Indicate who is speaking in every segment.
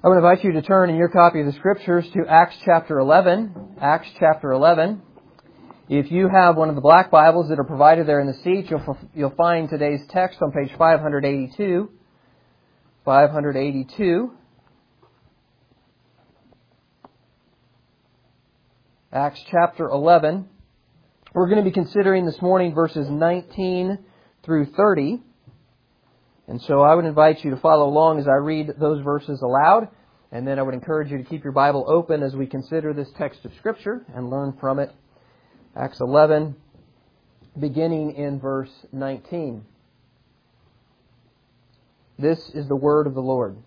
Speaker 1: I would invite you to turn in your copy of the Scriptures to Acts chapter 11. Acts chapter 11. If you have one of the black Bibles that are provided there in the seat, you'll find today's text on page 582. 582. Acts chapter 11. We're going to be considering this morning verses 19 through 30. And so I would invite you to follow along as I read those verses aloud. And then I would encourage you to keep your Bible open as we consider this text of Scripture and learn from it. Acts 11, beginning in verse 19. This is the word of the Lord.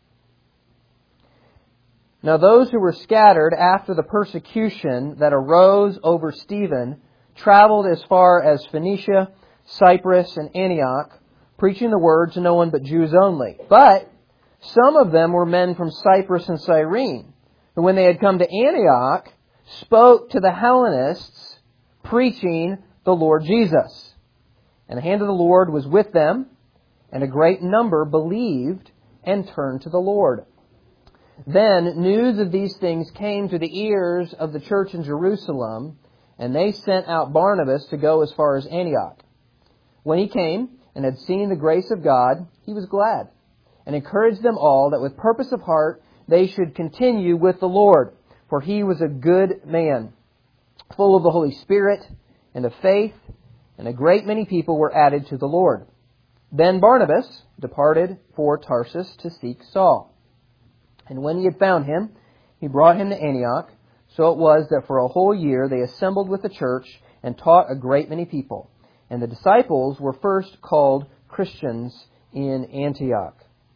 Speaker 1: Now those who were scattered after the persecution that arose over Stephen traveled as far as Phoenicia, Cyprus, and Antioch, preaching the word to no one but Jews only. But some of them were men from Cyprus and Cyrene, who when they had come to Antioch, spoke to the Hellenists, preaching the Lord Jesus. And the hand of the Lord was with them, and a great number believed and turned to the Lord. Then news of these things came to the ears of the church in Jerusalem, and they sent out Barnabas to go as far as Antioch. When he came and had seen the grace of God, he was glad, and encouraged them all that with purpose of heart they should continue with the Lord, for he was a good man, full of the Holy Spirit and of faith, and a great many people were added to the Lord. Then Barnabas departed for Tarsus to seek Saul. And when he had found him, he brought him to Antioch. So it was that for a whole year they assembled with the church and taught a great many people. And the disciples were first called Christians in Antioch.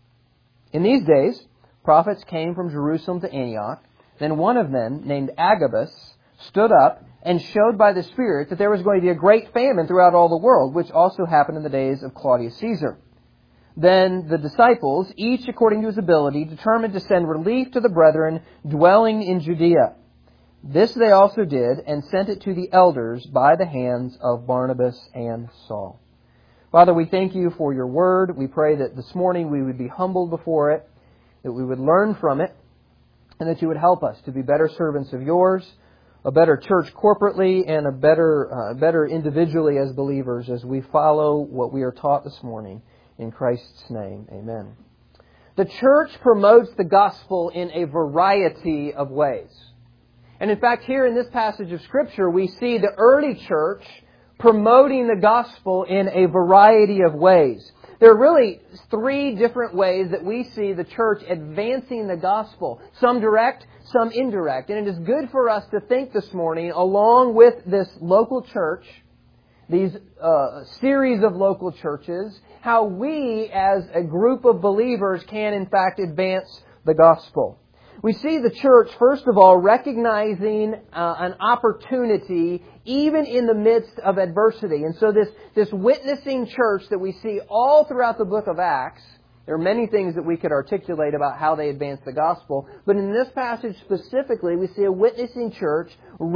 Speaker 1: In these days, prophets came from Jerusalem to Antioch. Then one of them, named Agabus, stood up and showed by the Spirit that there was going to be a great famine throughout all the world, which also happened in the days of Claudius Caesar. Then the disciples, each according to his ability, determined to send relief to the brethren dwelling in Judea. This they also did, and sent it to the elders by the hands of Barnabas and Saul. Father, we thank you for your word. We pray that this morning we would be humbled before it, that we would learn from it, and that you would help us to be better servants of yours, a better church corporately, and a better individually as believers as we follow what we are taught this morning. In Christ's name, amen. The church promotes the gospel in a variety of ways. And in fact, here in this passage of Scripture, we see the early church promoting the gospel in a variety of ways. There are really three different ways that we see the church advancing the gospel. Some direct, some indirect. And it is good for us to think this morning, along with this local church, these series of local churches, how we as a group of believers can in fact advance the gospel. We see the church, first of all, recognizing an opportunity even in the midst of adversity. And so this witnessing church that we see all throughout the book of Acts, there are many things that we could articulate about how they advance the gospel. But in this passage specifically, we see a witnessing church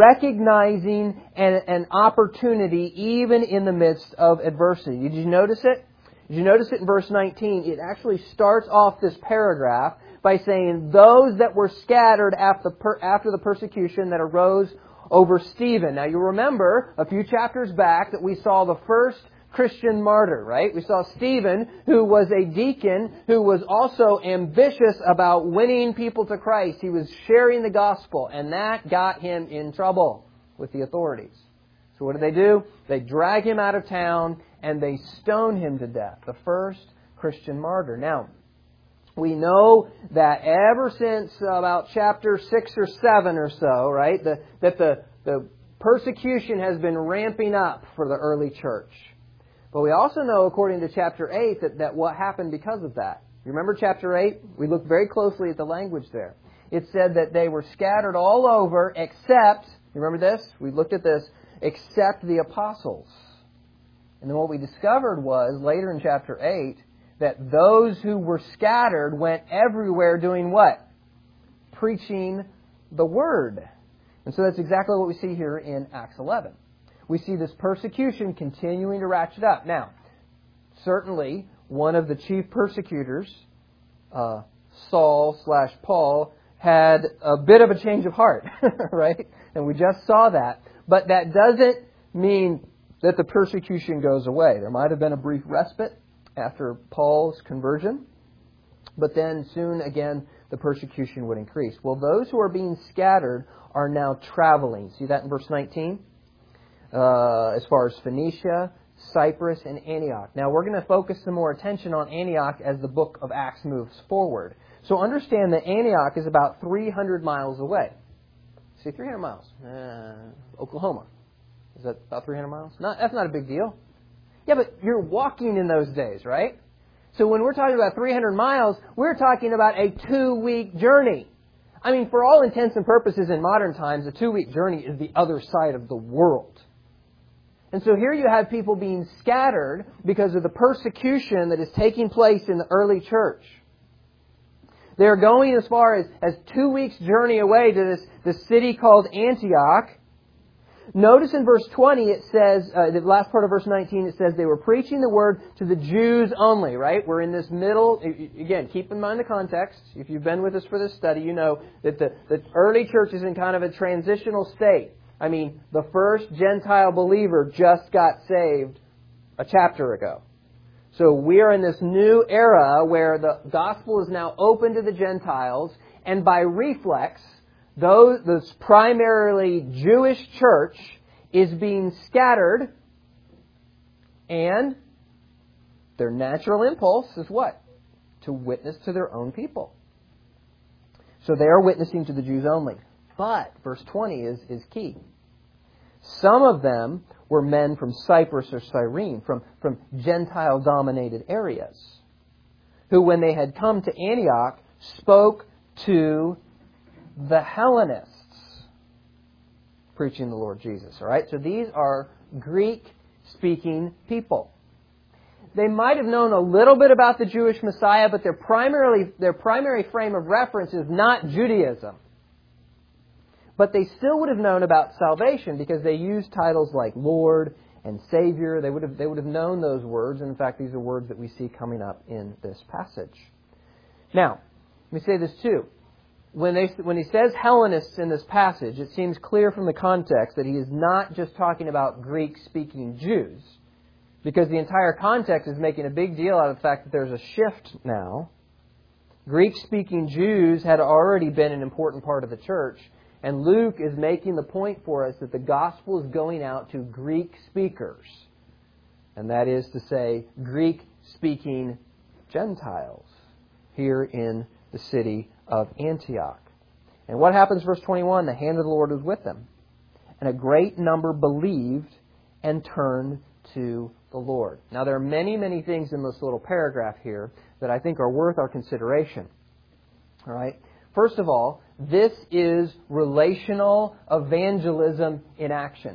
Speaker 1: recognizing an opportunity even in the midst of adversity. Did you notice it? Did you notice it in verse 19? It actually starts off this paragraph by saying, those that were scattered after the persecution that arose over Stephen. Now you remember a few chapters back that we saw the first Christian martyr, right? We saw Stephen, who was a deacon, who was also ambitious about winning people to Christ. He was sharing the gospel, and that got him in trouble with the authorities. So what do? They drag him out of town, and they stone him to death, the first Christian martyr. Now, we know that ever since about chapter 6 or 7 or so, right, that the persecution has been ramping up for the early church. But we also know, according to chapter 8, that what happened because of that. You remember chapter 8? We looked very closely at the language there. It said that they were scattered all over except, you remember this? We looked at this, except the apostles. And then what we discovered was, later in chapter 8, that those who were scattered went everywhere doing what? Preaching the Word. And so that's exactly what we see here in Acts 11. We see this persecution continuing to ratchet up. Now, certainly, one of the chief persecutors, Saul/Paul had a bit of a change of heart, right? And we just saw that. But that doesn't mean that the persecution goes away. There might have been a brief respite after Paul's conversion, but then soon again the persecution would increase. Well, those who are being scattered are now traveling. See that in verse 19? As far as Phoenicia, Cyprus, and Antioch. Now we're going to focus some more attention on Antioch as the book of Acts moves forward. So understand that Antioch is about 300 miles away. See, 300 miles. Oklahoma. Is that about 300 miles? That's not a big deal. Yeah, but you're walking in those days, right? So when we're talking about 300 miles, we're talking about a 2-week journey. I mean, for all intents and purposes in modern times, a 2-week journey is the other side of the world. And so here you have people being scattered because of the persecution that is taking place in the early church. They're going as far as 2 weeks' journey away to this city called Antioch. Notice in verse 20 it says, the last part of verse 19, it says they were preaching the word to the Jews only, right? We're in this middle, again, keep in mind the context. If you've been with us for this study, you know that the early church is in kind of a transitional state. I mean, the first Gentile believer just got saved a chapter ago. So we are in this new era where the gospel is now open to the Gentiles, and by reflex, this primarily Jewish church is being scattered, and their natural impulse is what? To witness to their own people. So they are witnessing to the Jews only. But verse 20 is key. Some of them were men from Cyprus or Cyrene, from Gentile-dominated areas, who, when they had come to Antioch, spoke to the Hellenists, preaching the Lord Jesus. All right? So these are Greek-speaking people. They might have known a little bit about the Jewish Messiah, but their primary frame of reference is not Judaism. But they still would have known about salvation because they used titles like Lord and Savior. They would have known those words. And in fact, these are words that we see coming up in this passage. Now, let me say this too. When he says Hellenists in this passage, it seems clear from the context that he is not just talking about Greek-speaking Jews, because the entire context is making a big deal out of the fact that there's a shift now. Greek-speaking Jews had already been an important part of the church, and Luke is making the point for us that the gospel is going out to Greek speakers. And that is to say, Greek-speaking Gentiles here in the city of Antioch. And what happens, verse 21? The hand of the Lord was with them. And a great number believed and turned to the Lord. Now, there are many, many things in this little paragraph here that I think are worth our consideration. All right? First of all, this is relational evangelism in action.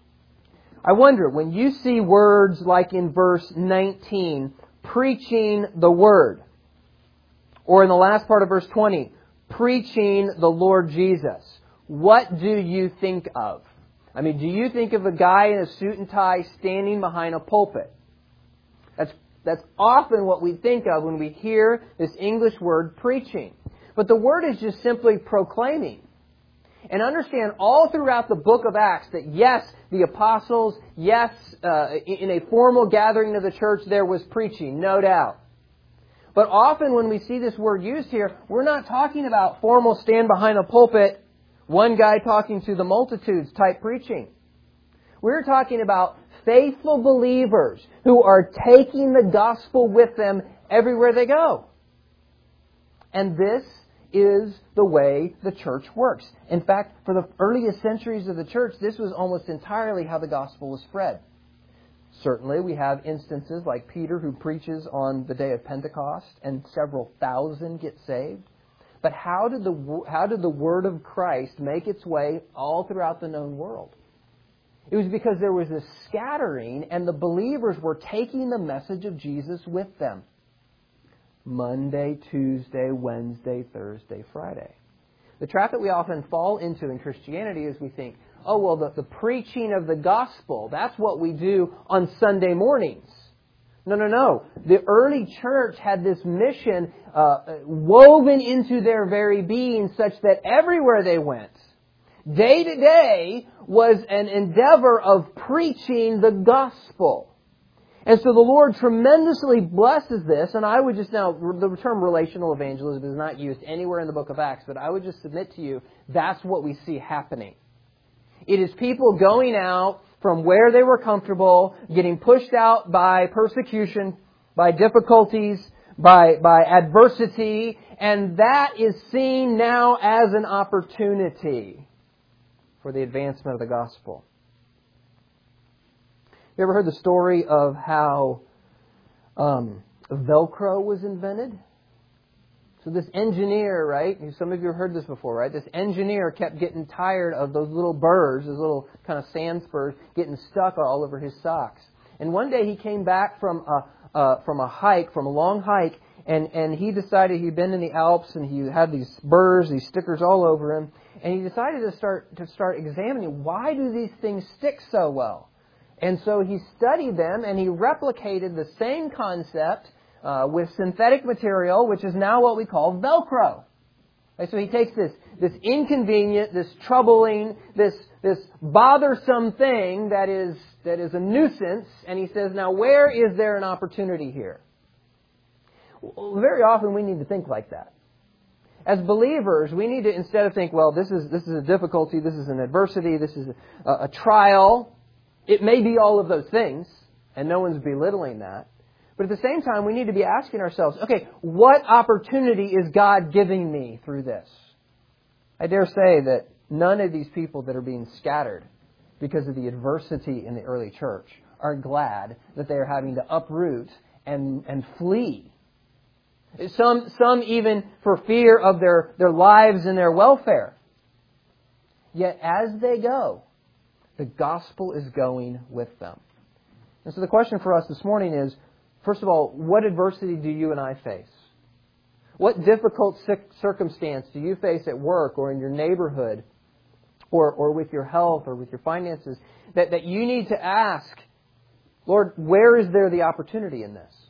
Speaker 1: I wonder, when you see words like in verse 19, preaching the word, or in the last part of verse 20, preaching the Lord Jesus, what do you think of? I mean, do you think of a guy in a suit and tie standing behind a pulpit? That's often what we think of when we hear this English word preaching. But the word is just simply proclaiming. And understand all throughout the book of Acts that yes, the apostles, yes, in a formal gathering of the church there was preaching, no doubt. But often when we see this word used here, we're not talking about formal stand behind a pulpit, one guy talking to the multitudes type preaching. We're talking about faithful believers who are taking the gospel with them everywhere they go. And this is the way the church works. In fact, for the earliest centuries of the church, this was almost entirely how the gospel was spread. Certainly, we have instances like Peter who preaches on the day of Pentecost and several thousand get saved. But how did the word of Christ make its way all throughout the known world? It was because there was this scattering and the believers were taking the message of Jesus with them. Monday, Tuesday, Wednesday, Thursday, Friday. The trap that we often fall into in Christianity is we think, oh, well, the preaching of the gospel, that's what we do on Sunday mornings. No. The early church had this mission woven into their very being such that everywhere they went, day to day, was an endeavor of preaching the gospel. And so the Lord tremendously blesses this, and I would just now, the term relational evangelism is not used anywhere in the book of Acts, but I would just submit to you, that's what we see happening. It is people going out from where they were comfortable, getting pushed out by persecution, by difficulties, by adversity, and that is seen now as an opportunity for the advancement of the gospel. You ever heard the story of how Velcro was invented? So this engineer, right? Some of you have heard this before, right? This engineer kept getting tired of those little burrs, those little kind of sand spurs, getting stuck all over his socks. And one day he came back from a long hike, and he decided he'd been in the Alps and he had these burrs, these stickers all over him, and he decided to start examining, why do these things stick so well? And so he studied them and he replicated the same concept with synthetic material, which is now what we call Velcro. Okay, so he takes this inconvenient, this troubling, this bothersome thing that is a nuisance, and he says, now where is there an opportunity here? Well, very often we need to think like that. As believers, we need to, instead of think, well, this is a difficulty, this is an adversity, this is a trial. It may be all of those things, and no one's belittling that. But at the same time, we need to be asking ourselves, okay, what opportunity is God giving me through this? I dare say that none of these people that are being scattered because of the adversity in the early church are glad that they are having to uproot and flee. Some even for fear of their lives and their welfare. Yet as they go, the gospel is going with them. And so the question for us this morning is, first of all, what adversity do you and I face? What difficult circumstance do you face at work or in your neighborhood or with your health or with your finances that you need to ask, Lord, where is there the opportunity in this?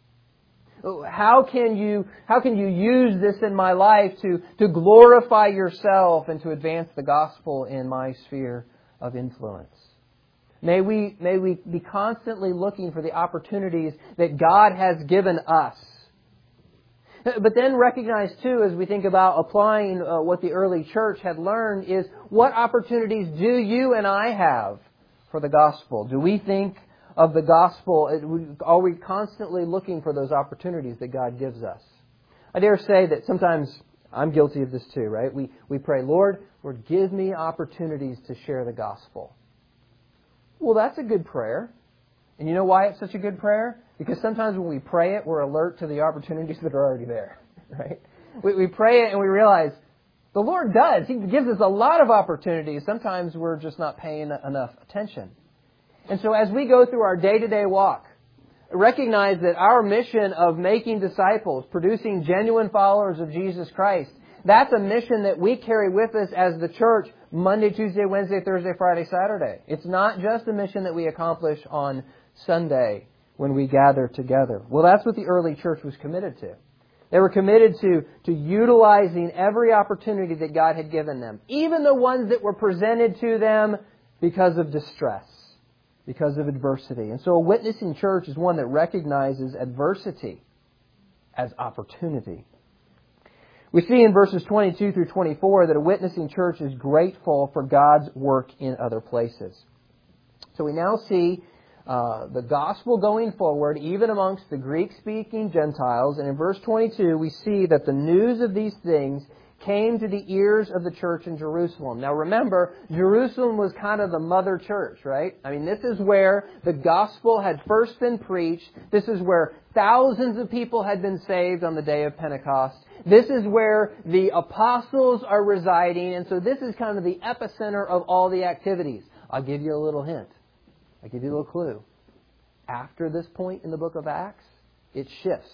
Speaker 1: How can you use this in my life to glorify yourself and to advance the gospel in my sphere of influence? May we be constantly looking for the opportunities that God has given us. But then recognize too, as we think about applying what the early church had learned, is what opportunities do you and I have for the gospel? Do we think of the gospel? Are we constantly looking for those opportunities that God gives us? I dare say that sometimes I'm guilty of this too, right? We pray, Lord, give me opportunities to share the gospel. Well, that's a good prayer. And you know why it's such a good prayer? Because sometimes when we pray it, we're alert to the opportunities that are already there, right? We pray it and we realize the Lord does. He gives us a lot of opportunities. Sometimes we're just not paying enough attention. And so as we go through our day-to-day walk, recognize that our mission of making disciples, producing genuine followers of Jesus Christ, that's a mission that we carry with us as the church Monday, Tuesday, Wednesday, Thursday, Friday, Saturday. It's not just a mission that we accomplish on Sunday when we gather together. Well, that's what the early church was committed to. They were committed to utilizing every opportunity that God had given them, even the ones that were presented to them because of distress, because of adversity. And so a witnessing church is one that recognizes adversity as opportunity. We see in verses 22 through 24 that a witnessing church is grateful for God's work in other places. So we now see the gospel going forward, even amongst the Greek-speaking Gentiles. And in verse 22, we see that the news of these things came to the ears of the church in Jerusalem. Now remember, Jerusalem was kind of the mother church, right? I mean, this is where the gospel had first been preached. This is where thousands of people had been saved on the day of Pentecost. This is where the apostles are residing. And so this is kind of the epicenter of all the activities. I'll give you a little hint. I'll give you a little clue. After this point in the book of Acts, it shifts.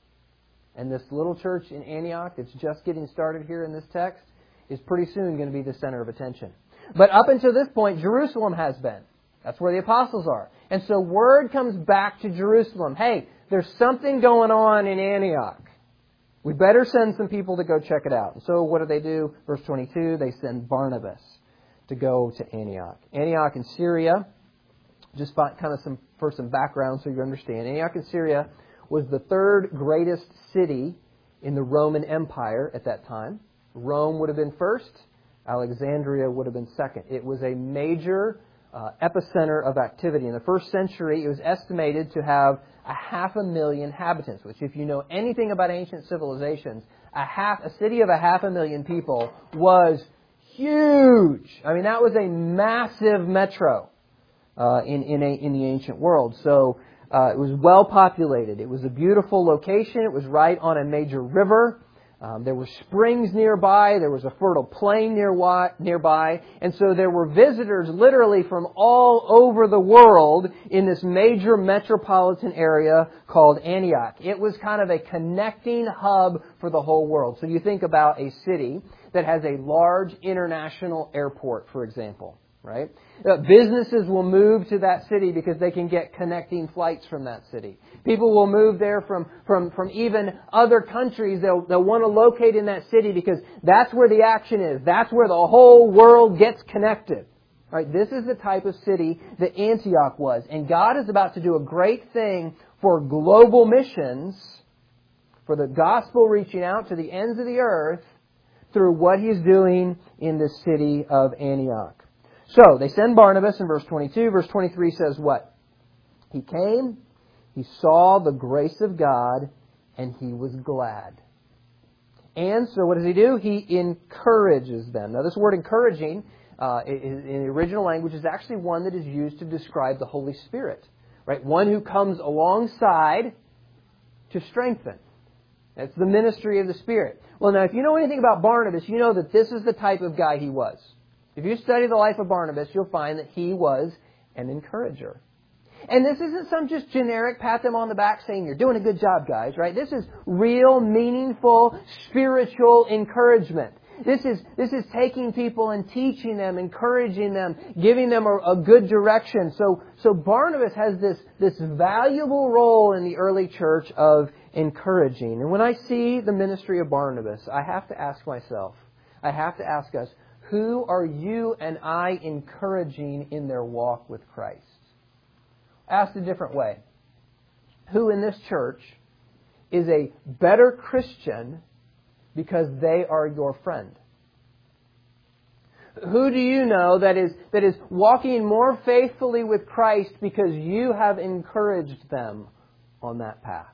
Speaker 1: And this little church in Antioch that's just getting started here in this text is pretty soon going to be the center of attention. But up until this point, Jerusalem has been. That's where the apostles are. And so word comes back to Jerusalem. Hey, there's something going on in Antioch. We better send some people to go check it out. And so what do? Verse 22, they send Barnabas to go to Antioch. Antioch in Syria, just for some background so you understand. Antioch in Syria was the third greatest city in the Roman Empire at that time. Rome would have been first. Alexandria would have been second. It was a major epicenter of activity. In the first century, it was estimated to have 500,000 inhabitants, which if you know anything about ancient civilizations, a city of 500,000 people was huge. I mean, that was a massive metro in the ancient world. So it was well populated. It was a beautiful location. It was right on a major river. There were springs nearby. There was a fertile plain nearby. And so there were visitors literally from all over the world in this major metropolitan area called Antioch. It was kind of a connecting hub for the whole world. So you think about a city that has a large international airport, for example, right? Businesses will move to that city because they can get connecting flights from that city. People will move there from even other countries. They'll want to locate in that city because that's where the action is. That's where the whole world gets connected. Right? This is the type of city that Antioch was. And God is about to do a great thing for global missions, for the gospel reaching out to the ends of the earth through what He's doing in the city of Antioch. So, they send Barnabas in verse 22. Verse 23 says what? He came, he saw the grace of God, and he was glad. And so what does he do? He encourages them. Now this word encouraging in the original language is actually one that is used to describe the Holy Spirit. Right? One who comes alongside to strengthen. That's the ministry of the Spirit. Well, now if you know anything about Barnabas, you know that this is the type of guy he was. If you study the life of Barnabas, you'll find that he was an encourager. And this isn't some just generic pat them on the back saying, you're doing a good job, guys, right? This is real, meaningful, spiritual encouragement. This is taking people and teaching them, encouraging them, giving them a good direction. So Barnabas has this valuable role in the early church of encouraging. And when I see the ministry of Barnabas, I have to ask myself, I have to ask us, who are you and I encouraging in their walk with Christ? Asked a different way. Who in this church is a better Christian because they are your friend? Who do you know that is walking more faithfully with Christ because you have encouraged them on that path?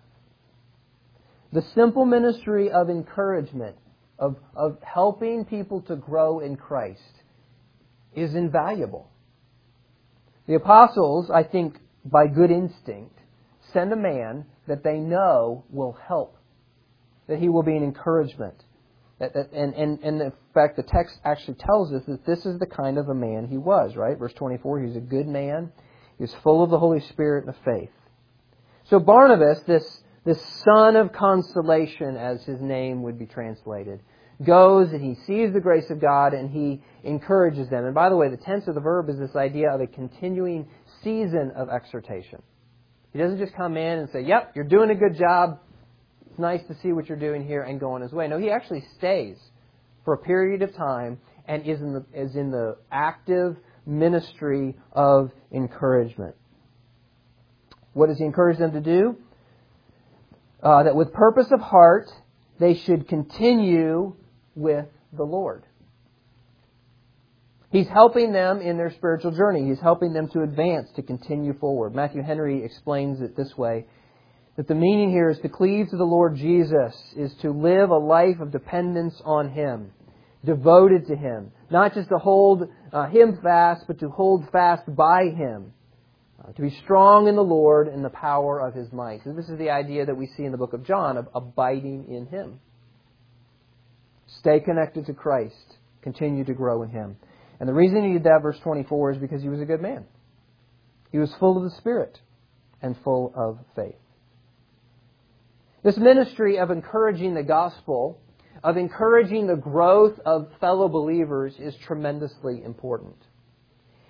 Speaker 1: The simple ministry of encouragement, of helping people to grow in Christ, is invaluable. The apostles, I think, by good instinct, send a man that they know will help, that he will be an encouragement. And in fact, the text actually tells us that this is the kind of a man he was, right? Verse 24, he's a good man. He was full of the Holy Spirit and of faith. So Barnabas, this son of consolation, as his name would be translated, goes and he sees the grace of God and he encourages them. And by the way, the tense of the verb is this idea of a continuing season of exhortation. He doesn't just come in and say, yep, you're doing a good job. It's nice to see what you're doing here, and go on his way. No, he actually stays for a period of time and is in the active ministry of encouragement. What does he encourage them to do? That with purpose of heart, they should continue with the Lord. He's helping them in their spiritual journey. He's helping them to advance, to continue forward. Matthew Henry explains it this way, that the meaning here is to cleave to the Lord Jesus, is to live a life of dependence on Him, devoted to Him. Not just to hold Him fast, but to hold fast by Him. To be strong in the Lord in the power of His might. So this is the idea that we see in the book of John of abiding in Him. Stay connected to Christ. Continue to grow in Him. And the reason he did that, verse 24, is because he was a good man. He was full of the Spirit and full of faith. This ministry of encouraging the gospel, of encouraging the growth of fellow believers, is tremendously important.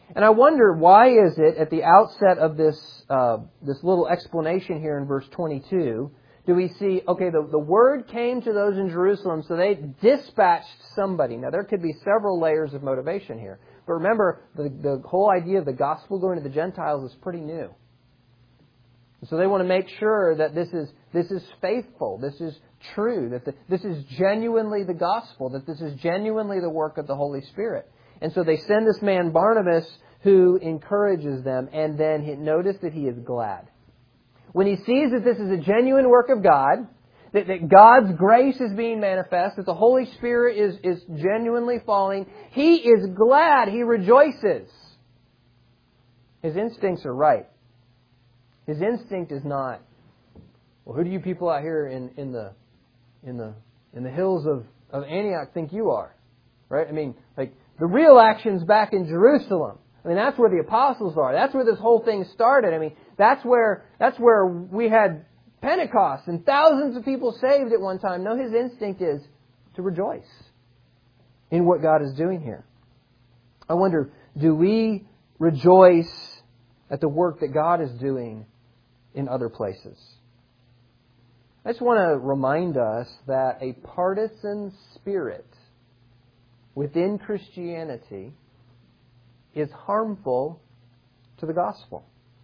Speaker 1: And I wonder, why is it at the outset of this little explanation here in verse 22, do we see, okay, the word came to those in Jerusalem, so they dispatched somebody. Now, there could be several layers of motivation here. But remember, the whole idea of the gospel going to the Gentiles is pretty new. So they want to make sure that this is faithful, this is true, that this is genuinely the gospel, that this is genuinely the work of the Holy Spirit. And so they send this man Barnabas, who encourages them, and then notice that he is glad. When he sees that this is a genuine work of God, that God's grace is being manifest, that the Holy Spirit is genuinely falling, he is glad, he rejoices. His instincts are right. His instinct is not, well, who do you people out here in the hills of Antioch think you are? Right? I mean, like, the real action's back in Jerusalem. I mean, that's where the apostles are. That's where this whole thing started. I mean, that's where we had Pentecost and thousands of people saved at one time. No, his instinct is to rejoice in what God is doing here. I wonder, do we rejoice at the work that God is doing in other places? I just want to remind us that a partisan spirit within Christianity is harmful to the gospel.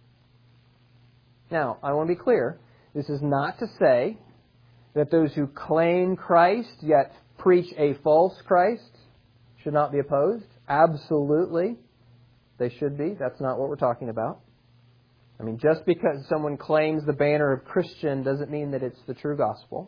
Speaker 1: Now, I want to be clear. This is not to say that those who claim Christ yet preach a false Christ should not be opposed. Absolutely, they should be. That's not what we're talking about. I mean, just because someone claims the banner of Christian doesn't mean that it's the true gospel.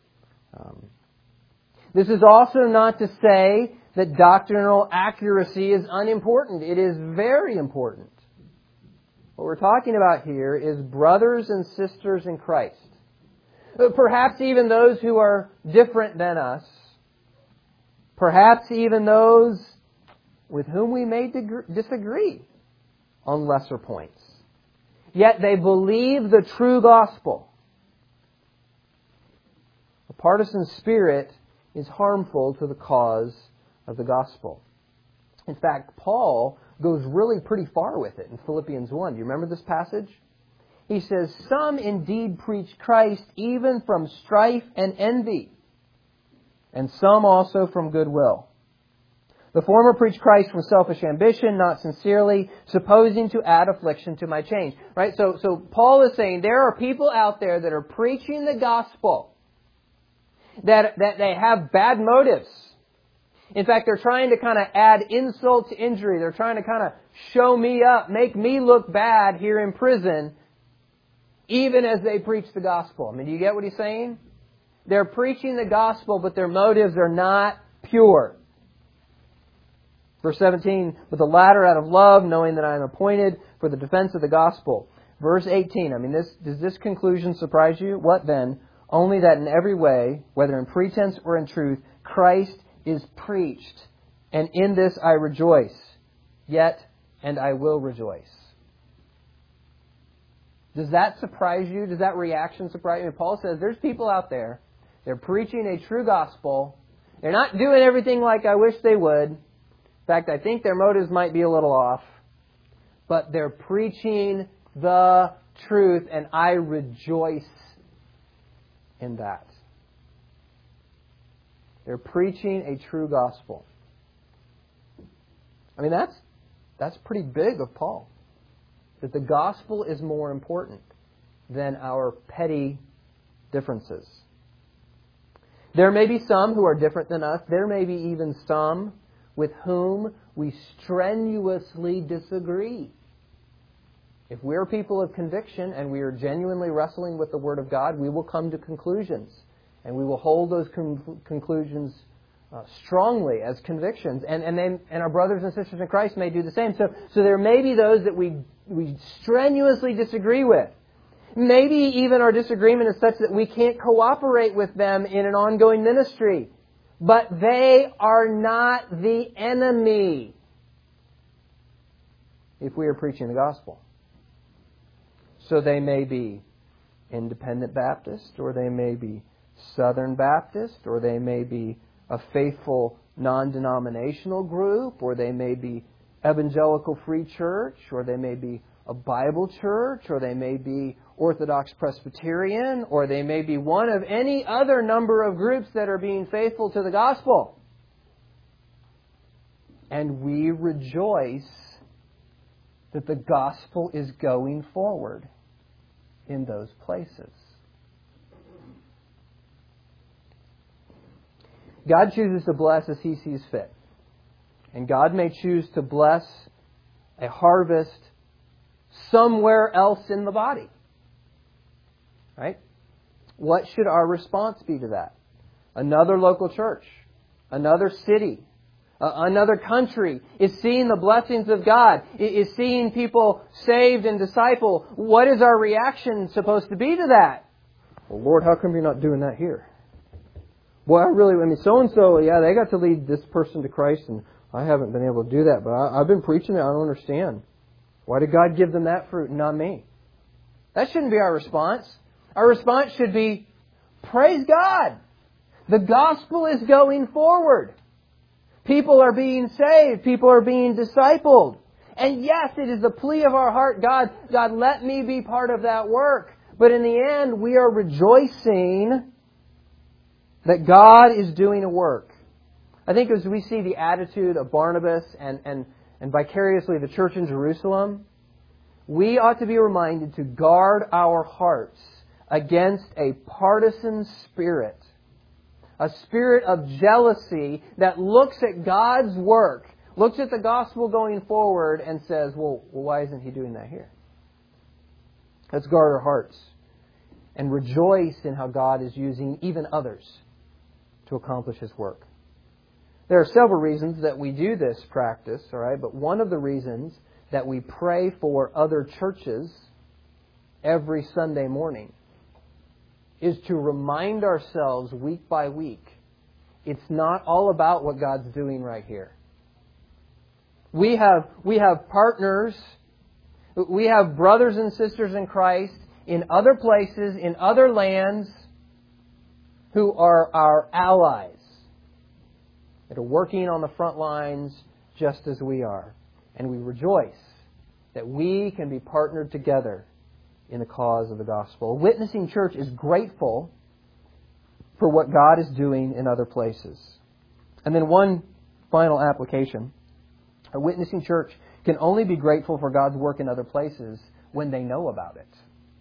Speaker 1: This is also not to say that doctrinal accuracy is unimportant. It is very important. What we're talking about here is brothers and sisters in Christ. Perhaps even those who are different than us. Perhaps even those with whom we may disagree on lesser points. Yet they believe the true gospel. A partisan spirit is harmful to the cause of the gospel. In fact, Paul goes really pretty far with it in Philippians 1. Do you remember this passage? He says, "Some indeed preach Christ even from strife and envy, and some also from goodwill. The former preach Christ from selfish ambition, not sincerely, supposing to add affliction to my chains." Right? So Paul is saying there are people out there that are preaching the gospel, that they have bad motives. In fact, they're trying to kind of add insult to injury. They're trying to kind of show me up, make me look bad here in prison, even as they preach the gospel. I mean, do you get what he's saying? They're preaching the gospel, but their motives are not pure. Verse 17, "But the latter out of love, knowing that I am appointed for the defense of the gospel." Verse 18, I mean, does this conclusion surprise you? "What then? Only that in every way, whether in pretense or in truth, Christ is preached, and in this I rejoice, yet and I will rejoice." Does that surprise you? Does that reaction surprise you? Paul says there's people out there, they're preaching a true gospel, they're not doing everything like I wish they would. In fact, I think their motives might be a little off, but they're preaching the truth, and I rejoice in that. They're preaching a true gospel. I mean, that's pretty big of Paul. That the gospel is more important than our petty differences. There may be some who are different than us. There may be even some with whom we strenuously disagree. If we're people of conviction and we are genuinely wrestling with the Word of God, we will come to conclusions. And we will hold those conclusions strongly as convictions. And our brothers and sisters in Christ may do the same. So there may be those that we strenuously disagree with. Maybe even our disagreement is such that we can't cooperate with them in an ongoing ministry. But they are not the enemy if we are preaching the gospel. So they may be Independent Baptist, or they may be Southern Baptist, or they may be a faithful non-denominational group, or they may be Evangelical Free Church, or they may be a Bible church, or they may be Orthodox Presbyterian, or they may be one of any other number of groups that are being faithful to the gospel. And we rejoice that the gospel is going forward in those places. God chooses to bless as He sees fit. And God may choose to bless a harvest somewhere else in the body. Right? What should our response be to that? Another local church, another city, another country is seeing the blessings of God, is seeing people saved and discipled. What is our reaction supposed to be to that? Well, Lord, how come you're not doing that here? Well, so-and-so, yeah, they got to lead this person to Christ, and I haven't been able to do that, but I've been preaching it, I don't understand. Why did God give them that fruit and not me? That shouldn't be our response. Our response should be, praise God! The gospel is going forward. People are being saved. People are being discipled. And yes, it is the plea of our heart, God, let me be part of that work. But in the end, we are rejoicing that God is doing a work. I think as we see the attitude of Barnabas and vicariously the church in Jerusalem, we ought to be reminded to guard our hearts against a partisan spirit. A spirit of jealousy that looks at God's work, looks at the gospel going forward and says, well, why isn't He doing that here? Let's guard our hearts and rejoice in how God is using even others to accomplish His work. There are several reasons that we do this practice, all right? But one of the reasons that we pray for other churches every Sunday morning is to remind ourselves week by week, it's not all about what God's doing right here. We have partners, we have brothers and sisters in Christ in other places, in other lands, who are our allies, that are working on the front lines just as we are. And we rejoice that we can be partnered together in the cause of the gospel. A witnessing church is grateful for what God is doing in other places. And then one final application. A witnessing church can only be grateful for God's work in other places when they know about it.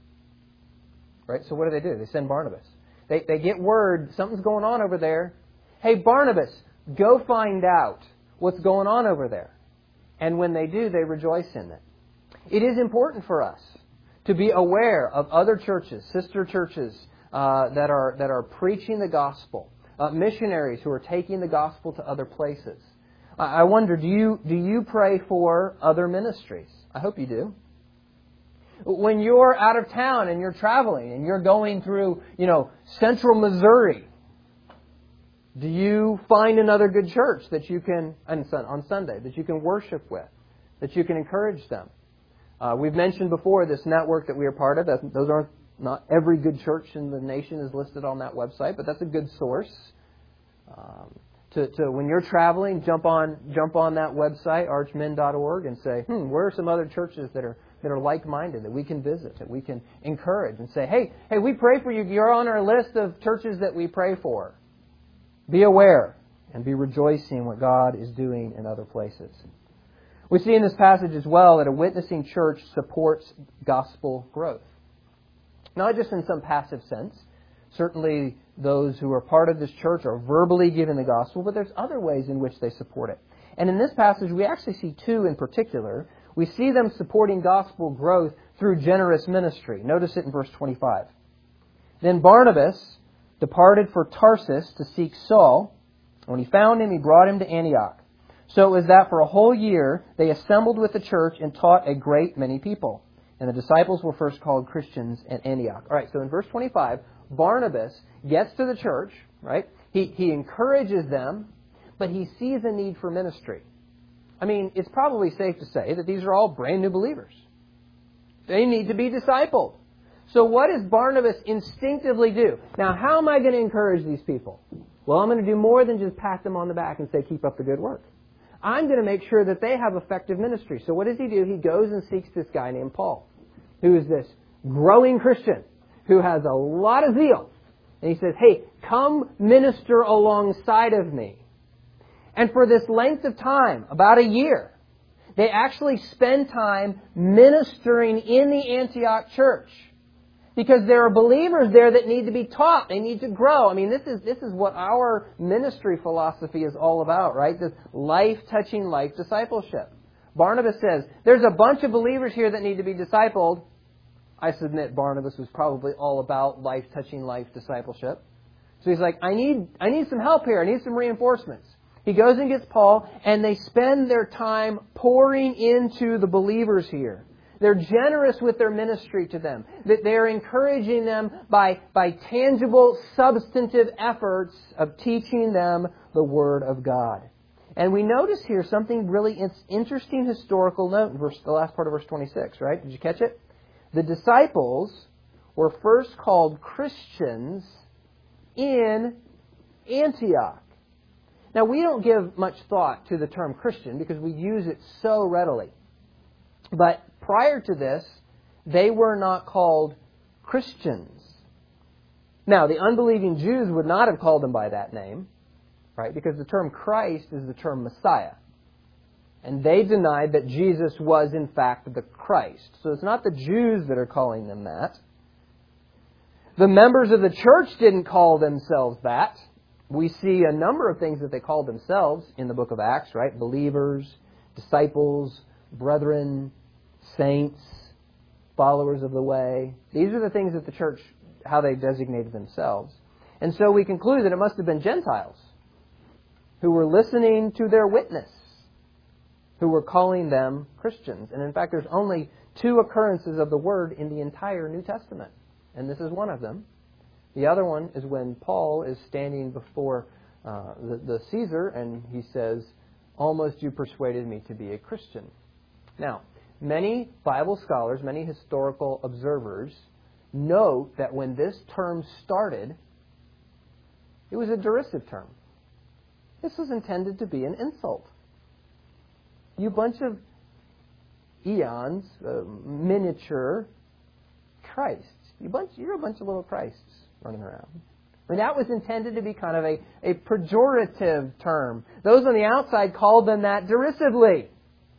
Speaker 1: Right? So what do? They send Barnabas. They get word, something's going on over there. Hey, Barnabas, go find out what's going on over there. And when they do, they rejoice in it. It is important for us to be aware of other churches, sister churches that are preaching the gospel, missionaries who are taking the gospel to other places. I wonder, do you pray for other ministries? I hope you do. When you're out of town and you're traveling and you're going through, central Missouri, do you find another good church that you can, on Sunday, that you can worship with, that you can encourage them? We've mentioned before this network that we are part of. Those aren't not every good church in the nation is listed on that website, but that's a good source. To when you're traveling, jump on that website, archmin.org, and say, where are some other churches that are like-minded that we can visit, that we can encourage, and say, hey, we pray for you. You're on our list of churches that we pray for. Be aware and be rejoicing what God is doing in other places. We see in this passage as well that a witnessing church supports gospel growth. Not just in some passive sense. Certainly those who are part of this church are verbally giving the gospel, but there's other ways in which they support it. And in this passage, we actually see two in particular. We see them supporting gospel growth through generous ministry. Notice it in verse 25. Then Barnabas departed for Tarsus to seek Saul. When he found him, he brought him to Antioch. So it was that for a whole year they assembled with the church and taught a great many people. And the disciples were first called Christians at Antioch. All right, so in verse 25, Barnabas gets to the church, right? He encourages them, but he sees a need for ministry. I mean, it's probably safe to say that these are all brand new believers. They need to be discipled. So what does Barnabas instinctively do? Now, how am I going to encourage these people? Well, I'm going to do more than just pat them on the back and say, keep up the good work. I'm going to make sure that they have effective ministry. So what does he do? He goes and seeks this guy named Paul, who is this growing Christian, who has a lot of zeal. And he says, hey, come minister alongside of me. And for this length of time, about a year, they actually spend time ministering in the Antioch church. Because there are believers there that need to be taught. They need to grow. I mean, this is what our ministry philosophy is all about, right? This life-touching life discipleship. Barnabas says, there's a bunch of believers here that need to be discipled. I submit Barnabas was probably all about life-touching life discipleship. So he's like, I need some help here. I need some reinforcements. He goes and gets Paul, and they spend their time pouring into the believers here. They're generous with their ministry to them. That they're encouraging them by tangible, substantive efforts of teaching them the Word of God. And we notice here something really interesting historical note in the last part of verse 26, right? Did you catch it? The disciples were first called Christians in Antioch. Now, we don't give much thought to the term Christian because we use it so readily. But prior to this, they were not called Christians. Now, the unbelieving Jews would not have called them by that name, right? Because the term Christ is the term Messiah. And they denied that Jesus was, in fact, the Christ. So it's not the Jews that are calling them that. The members of the church didn't call themselves that. We see a number of things that they called themselves in the book of Acts, right? Believers, disciples, brethren, saints, followers of the way. These are the things that the church, how they designated themselves. And so we conclude that it must have been Gentiles who were listening to their witness, who were calling them Christians. And in fact, there's only 2 occurrences of the word in the entire New Testament. And this is one of them. The other one is when Paul is standing before the Caesar and he says, almost you persuaded me to be a Christian. Now, many Bible scholars, many historical observers note that when this term started, it was a derisive term. This was intended to be an insult. You bunch of eons, miniature Christ. You're a bunch of little Christs running around. I mean, that was intended to be kind of a pejorative term. Those on the outside called them that derisively.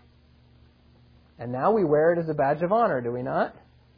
Speaker 1: And now we wear it as a badge of honor, do we not?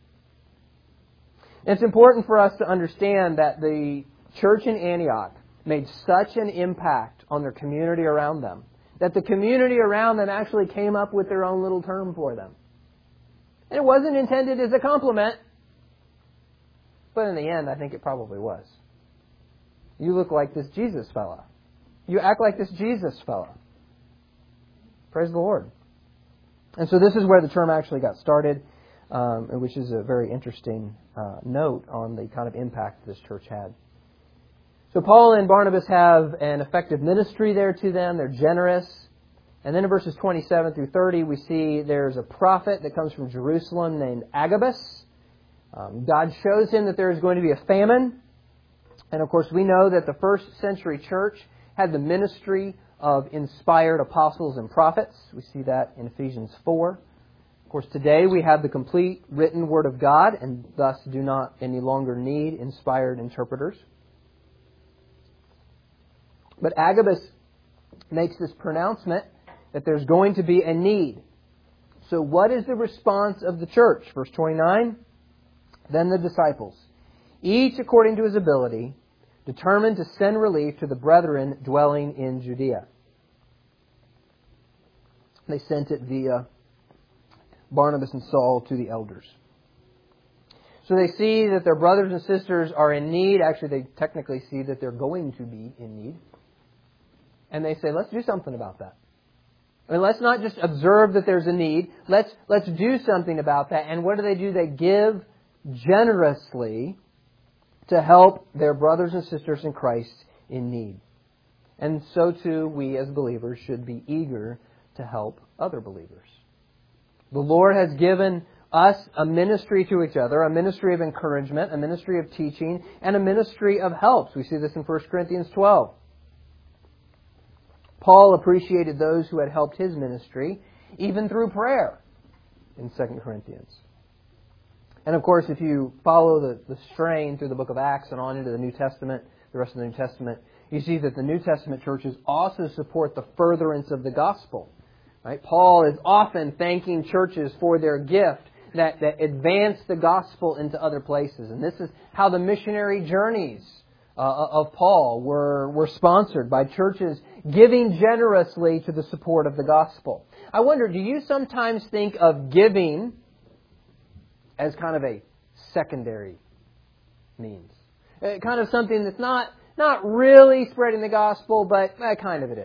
Speaker 1: It's important for us to understand that the church in Antioch made such an impact on their community around them that the community around them actually came up with their own little term for them. And it wasn't intended as a compliment, but in the end, I think it probably was. You look like this Jesus fella. You act like this Jesus fella. Praise the Lord. And so this is where the term actually got started, which is a very interesting note on the kind of impact this church had. So Paul and Barnabas have an effective ministry there to them. They're generous. And then in verses 27 through 30, we see there's a prophet that comes from Jerusalem named Agabus. God shows him that there is going to be a famine. And of course, we know that the first century church had the ministry of inspired apostles and prophets. We see that in Ephesians 4. Of course, today we have the complete written Word of God and thus do not any longer need inspired interpreters. But Agabus makes this pronouncement that there's going to be a need. So what is the response of the church? Verse 29, then the disciples, each according to his ability, determined to send relief to the brethren dwelling in Judea. They sent it via Barnabas and Saul to the elders. So they see that their brothers and sisters are in need. Actually, they technically see that they're going to be in need. And they say, let's do something about that. I mean, let's not just observe that there's a need. Let's do something about that. And what do? They give generously to help their brothers and sisters in Christ in need. And so too, we as believers should be eager to help other believers. The Lord has given us a ministry to each other, a ministry of encouragement, a ministry of teaching, and a ministry of helps. We see this in 1 Corinthians 12. Paul appreciated those who had helped his ministry, even through prayer in 2 Corinthians. And of course, if you follow the strain through the book of Acts and on into the New Testament, the rest of the New Testament, you see that the New Testament churches also support the furtherance of the gospel. Right? Paul is often thanking churches for their gift that advance the gospel into other places. And this is how the missionary journeys of Paul were sponsored, by churches giving generously to the support of the gospel. I wonder, do you sometimes think of giving as kind of a secondary means? Kind of something that's not really spreading the gospel, but kind of it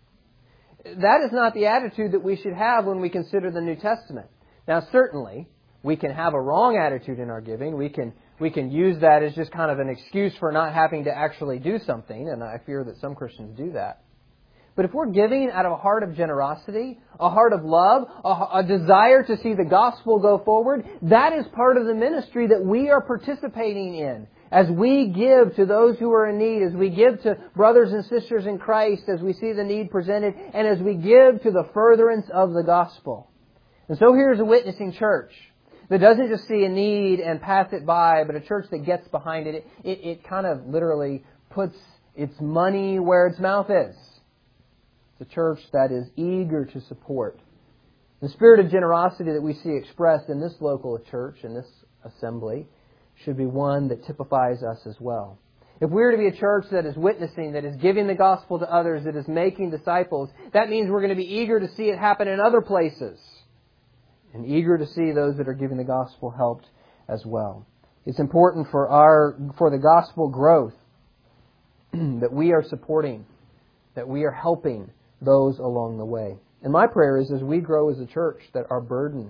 Speaker 1: is. That is not the attitude that we should have when we consider the New Testament. Now, certainly, we can have a wrong attitude in our giving. We can use that as just kind of an excuse for not having to actually do something, and I fear that some Christians do that. But if we're giving out of a heart of generosity, a heart of love, a desire to see the gospel go forward, that is part of the ministry that we are participating in. As we give to those who are in need, as we give to brothers and sisters in Christ, as we see the need presented, and as we give to the furtherance of the gospel. And so here's a witnessing church that doesn't just see a need and pass it by, but a church that gets behind it. It kind of literally puts its money where its mouth is. It's a church that is eager to support. The spirit of generosity that we see expressed in this local church, in this assembly, should be one that typifies us as well. If we're to be a church that is witnessing, that is giving the gospel to others, that is making disciples, that means we're going to be eager to see it happen in other places, and eager to see those that are giving the gospel helped as well. It's important for the gospel growth that we are supporting, that we are helping those along the way. And my prayer is, as we grow as a church, that our burden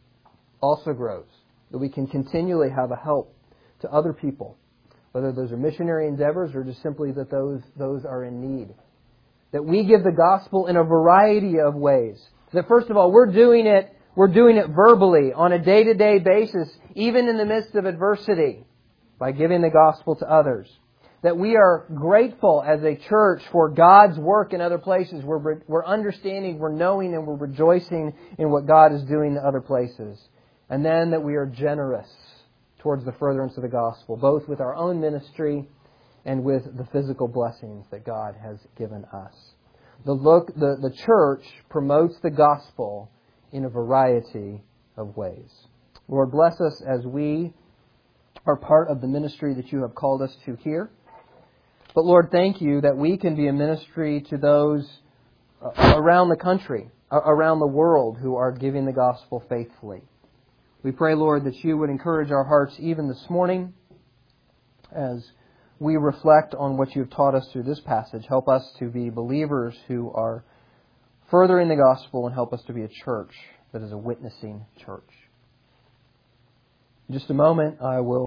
Speaker 1: also grows, that we can continually have a help to other people, whether those are missionary endeavors or just simply that those are in need. That we give the gospel in a variety of ways. That first of all, we're doing it verbally on a day-to-day basis, even in the midst of adversity, by giving the gospel to others. That we are grateful as a church for God's work in other places. We're understanding, we're knowing, and we're rejoicing in what God is doing in other places. And then that we are generous towards the furtherance of the gospel, both with our own ministry and with the physical blessings that God has given us. The church promotes the gospel in a variety of ways. Lord, bless us as we are part of the ministry that you have called us to here. But Lord, thank you that we can be a ministry to those around the country, around the world, who are giving the gospel faithfully. We pray, Lord, that you would encourage our hearts even this morning as we reflect on what you have taught us through this passage. Help us to be believers who are furthering the gospel, and help us to be a church that is a witnessing church. In just a moment, I will